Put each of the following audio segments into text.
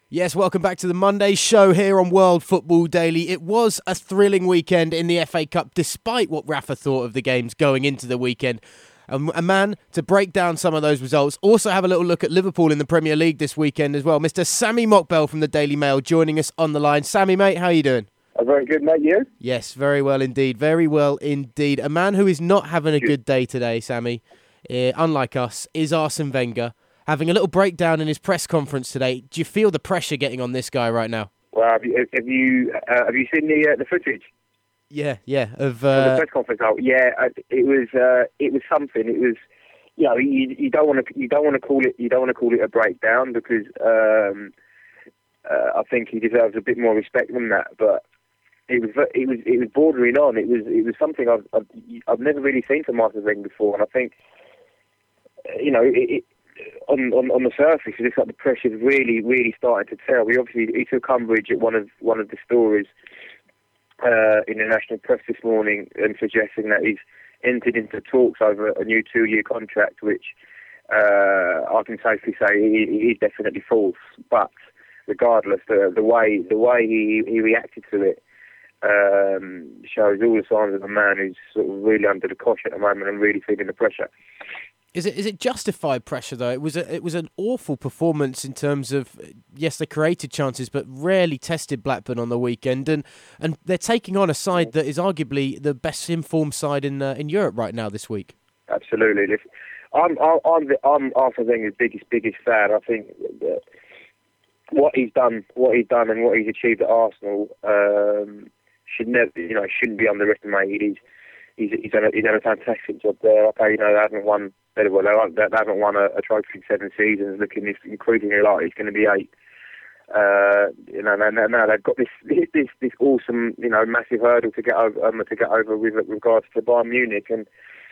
Yes, welcome back to the Monday show here on World Football Daily. It was a thrilling weekend in the FA Cup, despite what Rafa thought of the games going into the weekend. A man to break down some of those results. Also have a little look at Liverpool in the Premier League this weekend as well. Mr. Sammy Mockbell from the Daily Mail joining us on the line. Sammy, mate, how are you doing? Very good, mate. You? Yes, very well indeed. Very well indeed. A man who is not having a good day today, Sammy, unlike us, is Arsene Wenger. Having a little breakdown in his press conference today. Do you feel the pressure getting on this guy right now? Well, have you seen the footage? Yeah. Of the press conference. Oh, yeah. It was something. It was, you don't want to call it a breakdown because I think he deserves a bit more respect than that. But it was bordering on. It was something I've never really seen from Arsene Wenger before, and I think On the surface, it looks like the pressure's really, really starting to tell. He took umbrage at one of the stories in the national press this morning, and suggesting that he's entered into talks over a new 2-year contract, which I can safely say he definitely false. But regardless, the way he reacted to it shows all the signs of a man who's sort of really under the cosh at the moment and really feeling the pressure. Is it justified pressure though? It was an awful performance in terms of, yes, they created chances but rarely tested Blackburn on the weekend, and they're taking on a side that is arguably the best informed side in Europe right now this week. Absolutely, I'm Arsene Wenger's biggest fan. I think that what he's done and what he's achieved at Arsenal shouldn't be underestimated. He's done a fantastic job there. Okay, they haven't won. They haven't won a trophy in 7 seasons. Looking increasingly like it's going to be 8. Now they've got this awesome, massive hurdle to get over with regards to Bayern Munich, and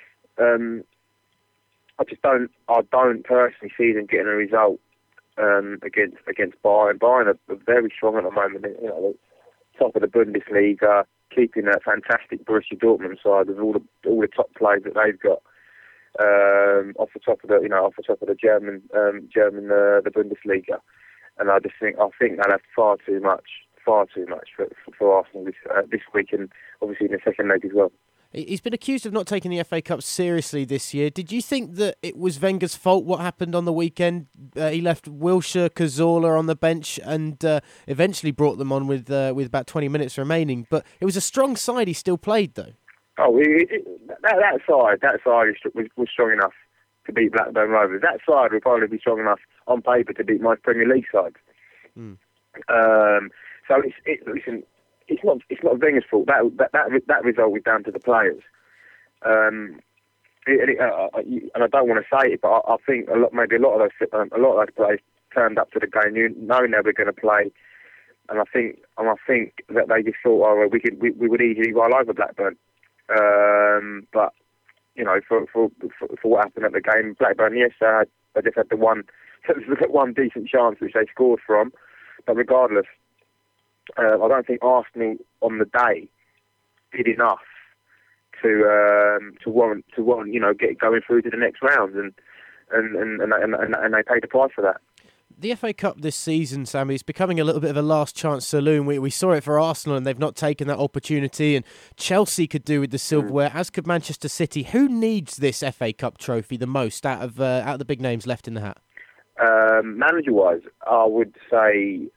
I don't personally see them getting a result against Bayern. Bayern are very strong at the moment. Top of the Bundesliga, keeping that fantastic Borussia Dortmund side with all the top players that they've got. Off the top of the German the Bundesliga, and I think they'll have far too much for Arsenal this week, and obviously in the second leg as well. He's been accused of not taking the FA Cup seriously this year. Did you think that it was Wenger's fault what happened on the weekend? He left Wilshere, Cazorla on the bench and eventually brought them on with about 20 minutes remaining. But it was a strong side he still played, though. Oh, that side was strong enough to beat Blackburn Rovers. That side would probably be strong enough on paper to beat my Premier League side. So it's not Wenger's fault. That result was down to the players. And I don't want to say it, but I think a lot of those players turned up to the game knowing they were going to play, and I think that they just thought, we would easily roll over Blackburn. But for what happened at the game, Blackburn, yes, they just had the one decent chance which they scored from, but regardless, I don't think Arsenal on the day did enough to warrant going through to the next round, and they paid the price for that. The FA Cup this season, Sammy, is becoming a little bit of a last chance saloon. We saw it for Arsenal and they've not taken that opportunity, and Chelsea could do with the silverware, as could Manchester City. Who needs this FA Cup trophy the most out of the big names left in the hat? Manager-wise, I would say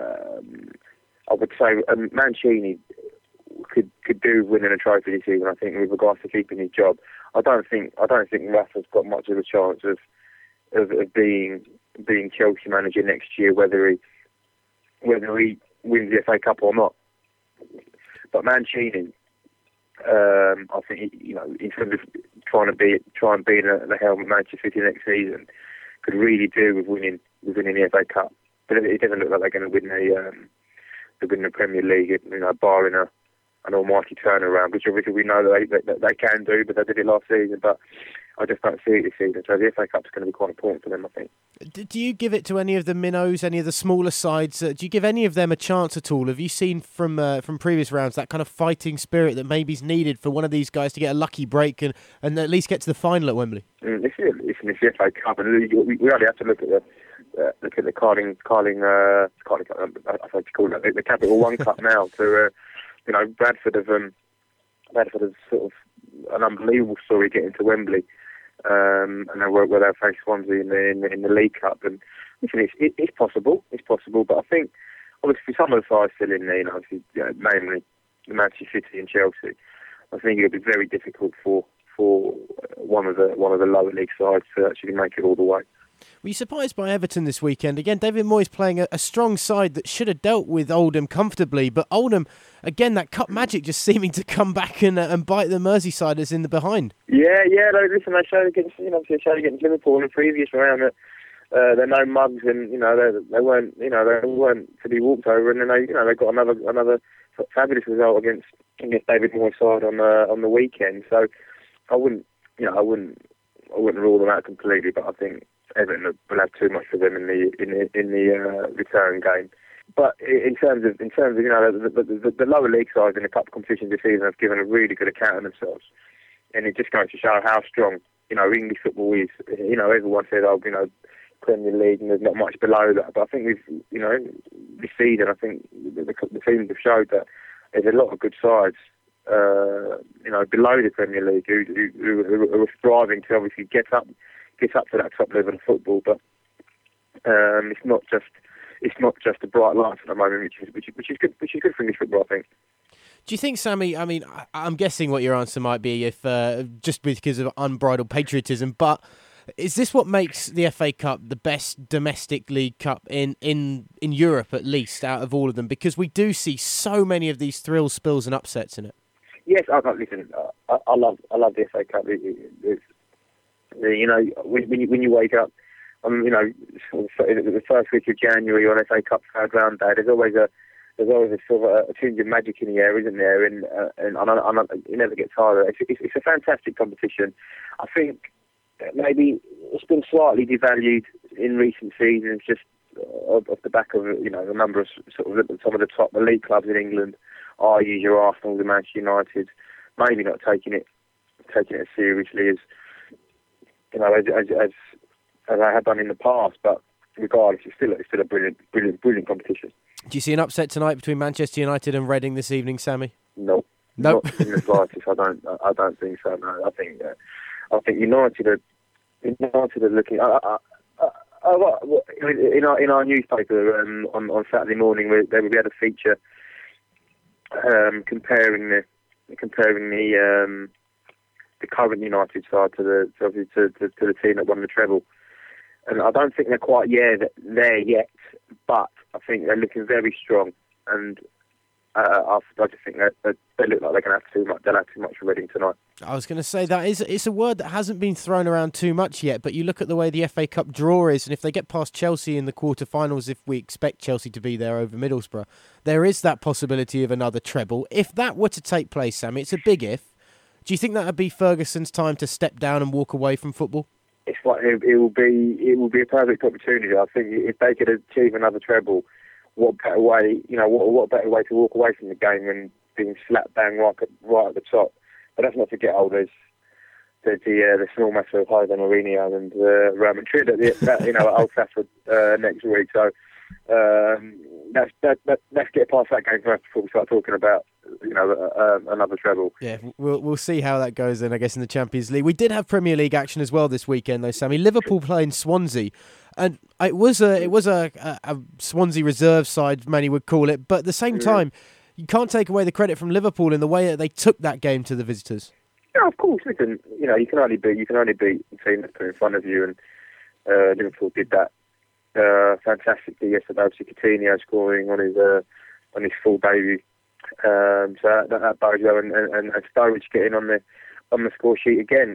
Mancini could do winning a trophy this season. I think with regards to keeping his job, I don't think Rafa's got much of a chance of being Chelsea manager next year, whether he wins the FA Cup or not. But Mancini, I think in terms of try and be at the helm of Manchester City next season, could really do with winning the FA Cup. But it doesn't look like they're going to win the Premier League, barring an almighty turnaround, which obviously we know that they can do, but they did it last season. But I just don't see it this season. So the FA Cup's going to be quite important for them, I think. Do you give it to any of the minnows, any of the smaller sides? Do you give any of them a chance at all? Have you seen from previous rounds that kind of fighting spirit that maybe is needed for one of these guys to get a lucky break and at least get to the final at Wembley? This is the FA Cup, and we only have to look at the the Capital One Cup now. To Bradford have sort of an unbelievable story getting to Wembley, and where they'll face Swansea in the League Cup. And listen, it's possible, but I think obviously some of the sides still in there, namely Manchester City and Chelsea. I think it'll be very difficult for one of the lower league sides to actually make it all the way. Were you surprised by Everton this weekend? Again, David Moyes playing a strong side that should have dealt with Oldham comfortably, but Oldham, again, that cup magic just seeming to come back and bite the Merseysiders in the behind. Yeah. No, listen, they showed against Liverpool in the previous round that they're no mugs, and they weren't to be walked over, and then they got another fabulous result against David Moyes' side on the weekend. So I wouldn't rule them out completely, but I think Everton will have too much for them in the return game. But in terms of the lower league sides in the cup competition this season have given a really good account of themselves, and it just goes to show how strong English football is. Everyone says Premier League and there's not much below that, but I think this season I think the teams have showed that there's a lot of good sides below the Premier League who are striving to obviously get up to that top level of football, but it's not just the bright lights at the moment, which is good for English football, I think. Do you think, Sammy? I mean, I'm guessing what your answer might be, if just because of unbridled patriotism, but is this what makes the FA Cup the best domestic league cup in Europe, at least, out of all of them? Because we do see so many of these thrills, spills, and upsets in it. Yes, listen. I love the FA Cup. When you wake up, the first week of January on FA Cup third round day, there's always a sort of a tinge of magic in the air, isn't there? And you never get tired of it. It's a fantastic competition. I think maybe it's been slightly devalued in recent seasons, just off the back of a number of some of the top elite clubs in England, i.e. your Arsenal, the Manchester United, maybe not taking it as seriously as I have done in the past. But regardless, it's still a brilliant competition. Do you see an upset tonight between Manchester United and Reading this evening, Sammy? No. Not in the slightest. I don't think so. No, I think United are looking. In our newspaper on Saturday morning, we had a feature comparing the current United side to the team that won the treble, and I don't think they're quite there yet, but I think they're looking very strong, and I just think that they look like they're going to have too much. They'll have too much for Reading tonight. I was going to say it's a word that hasn't been thrown around too much yet, but you look at the way the FA Cup draw is, and if they get past Chelsea in the quarterfinals, if we expect Chelsea to be there over Middlesbrough, there is that possibility of another treble. If that were to take place, Sammy, it's a big if. Do you think that would be Ferguson's time to step down and walk away from football? It's like it will be a perfect opportunity. I think if they could achieve another treble, what better way? What better way to walk away from the game than being slap bang right at the top? But let's not forget, there's the small matter of Jose Mourinho and Real Madrid at Old Trafford next week. So let's get past that game first before we start talking about another treble. Yeah, we'll see how that goes then, I guess, in the Champions League. We did have Premier League action as well this weekend, though, Sammy. Liverpool playing Swansea, and it was a Swansea reserve side, many would call it, but at the same time, you can't take away the credit from Liverpool in the way that they took that game to the visitors. Yeah, of course. Listen, you can only beat the team that's put in front of you, and Liverpool did that fantastically yesterday. Obviously, Coutinho scoring on his full debut. So that bodes well, and Sturridge getting on the score sheet again.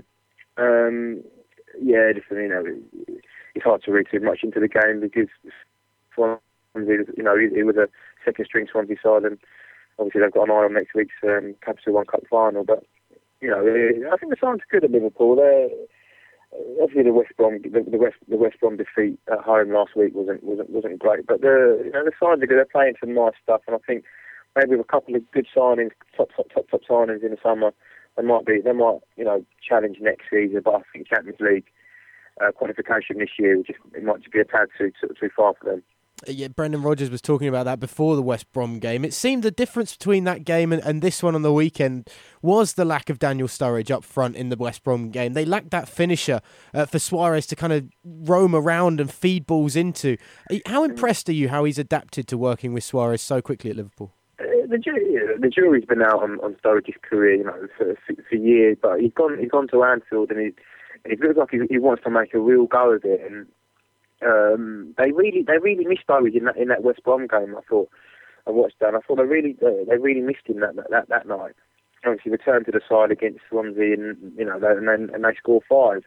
Listen, it's hard to read too much into the game because Swansea, it was a second string Swansea side, and obviously they've got an eye on next week's Capital One Cup final. But I think the signs are good at Liverpool. Obviously the West Brom defeat at home last week wasn't great, but the sides are good. They're playing some nice stuff, and I think maybe with a couple of good signings, top signings in the summer, they might challenge next season. But I think Champions League, qualification this year. It might just be a tad too far for them. Yeah, Brendan Rodgers was talking about that before the West Brom game. It seemed the difference between that game and this one on the weekend was the lack of Daniel Sturridge up front in the West Brom game. They lacked that finisher for Suarez to kind of roam around and feed balls into. How impressed are you how he's adapted to working with Suarez so quickly at Liverpool? The jury's been out on Sturridge's career, for years. But he's gone to Anfield and it looks like he wants to make a real go of it. And they really missed Sturridge in that West Brom game. I watched that. And I thought they really missed him that night. Obviously, returned to the side against Swansea, and they score 5.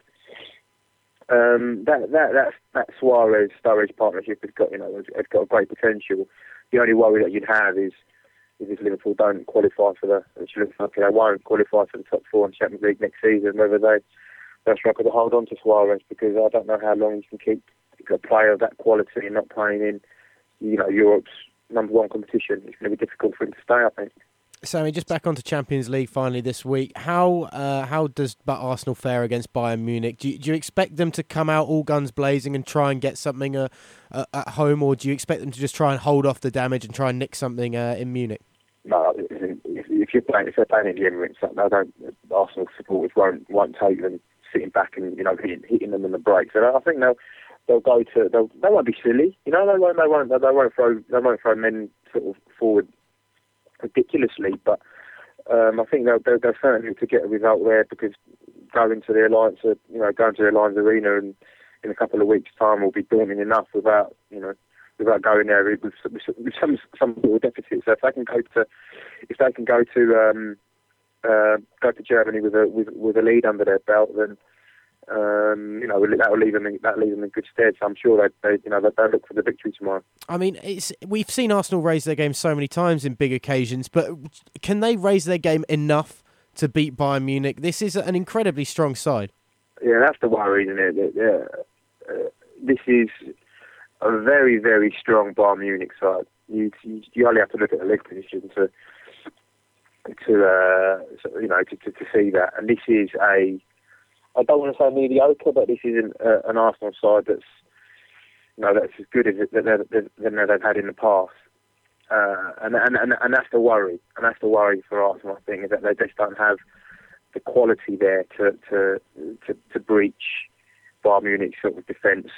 That Suarez Sturridge partnership has got great potential. The only worry that you'd have is if Liverpool don't qualify which looks like they won't qualify for the top 4 in Champions League next season, whether they'll struggle to hold on to Suarez, because I don't know how long you can keep a player of that quality and not playing in Europe's number 1 competition. It's going to be difficult for him to stay, I think. Sammy, just back onto Champions League finally this week. How does Arsenal fare against Bayern Munich? Do you expect them to come out all guns blazing and try and get something at home, or do you expect them to just try and hold off the damage and try and nick something in Munich? No, if they're playing in the Emirates, Arsenal supporters won't take them sitting back and hitting them in the breaks. And I think they'll go to they won't be silly. They won't throw men sort of forward ridiculously, but I think they'll certainly to get a result there, because going to the Alliance Arena in a couple of weeks' time will be daunting enough without going there with some sort of deficit. So if they can go to Germany with a lead under their belt, then that'll leave them in good stead. So I'm sure they'll look for the victory tomorrow. I mean, we've seen Arsenal raise their game so many times in big occasions, but can they raise their game enough to beat Bayern Munich? This is an incredibly strong side. Yeah, that's the worry, isn't it? This is a very, very strong Bayern Munich side. You only have to look at the league position to see that. And this is I don't want to say mediocre, but this isn't an Arsenal side that's as good as they've had in the past. And that's the worry. And that's the worry for Arsenal, I think, is that they just don't have the quality there to breach Bayern Munich's sort of defence.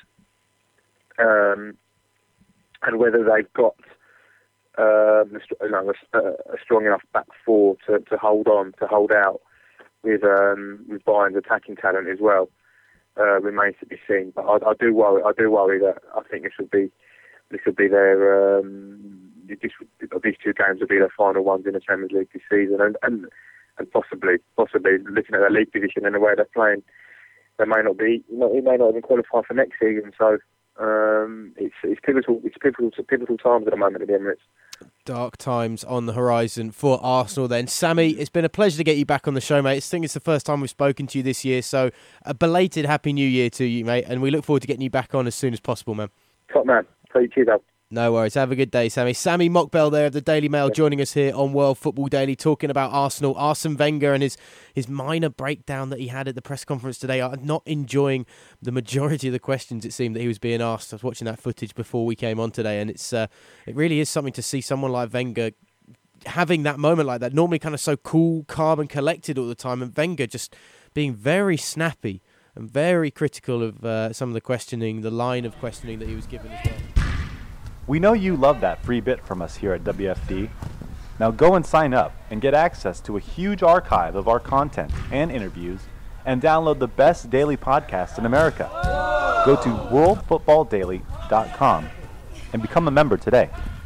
And whether they've got a strong enough back 4 to hold out with Bayern's attacking talent as well, remains to be seen. But I do worry that I think this will be their these 2 games will be their final ones in the Champions League this season, and possibly looking at their league position and the way they're playing, they may not even qualify for next season. So it's pivotal times at the moment at the Emirates. Dark times on the horizon for Arsenal then. Sammy, it's been a pleasure to get you back on the show, mate. I think it's the first time we've spoken to you this year, so a belated Happy New Year to you, mate, and we look forward to getting you back on as soon as possible, man. Top man. Cheers, up. No worries. Have a good day, Sammy. Sammy Mockbell there of the Daily Mail joining us here on World Football Daily, talking about Arsenal. Arsene Wenger and his minor breakdown that he had at the press conference today. I'm not enjoying the majority of the questions, it seemed, that he was being asked. I was watching that footage before we came on today, and it really is something to see someone like Wenger having that moment like that. Normally kind of so cool, calm and collected all the time, and Wenger just being very snappy and very critical of some of the line of questioning that he was given as well. We know you love that free bit from us here at WFD. Now go and sign up and get access to a huge archive of our content and interviews, and download the best daily podcast in America. Go to worldfootballdaily.com and become a member today.